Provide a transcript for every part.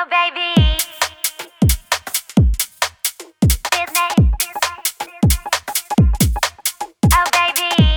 Oh baby, business. Oh baby,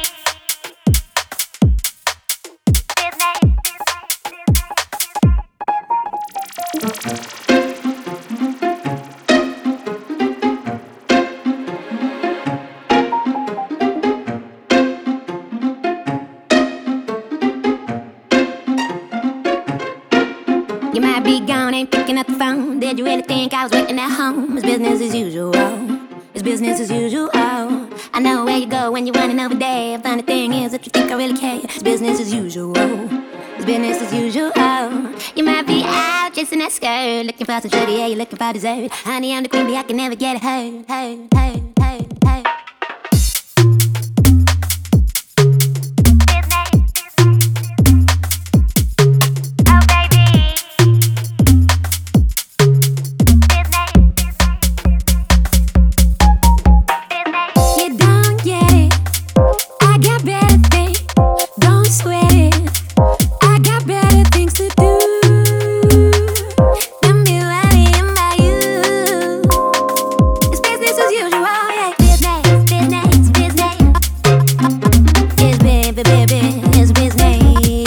You might be gone, ain't picking up the phone. Did you really think I was waiting at home? It's business as usual. It's business as usual. I know where you go when you're running over there. Funny thing is that you think I really care. It's business as usual. It's business as usual. You might be out chasing that skirt, looking for some sugar, yeah, you're looking for dessert. Honey, I'm the queen bee, I can never get hurt. You don't get it. I got better things. Don't sweat it. I got better things to do than be worrying about you. It's business as usual, yeah. Business. It's business. It's business. It's business.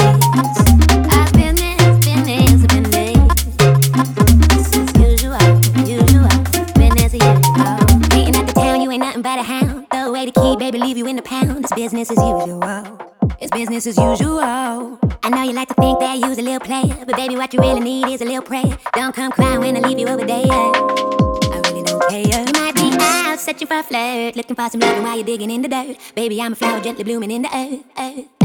But a hound, throw away the key, baby, leave you in the pound. It's business as usual. It's business as usual. I know you like to think that you's a little player, but baby, what you really need is a little prayer. Don't come crying when I leave you over there. I really don't care. You might be out searching for a flirt, looking for some loving while you're digging in the dirt. Baby, I'm a flower gently blooming in the earth.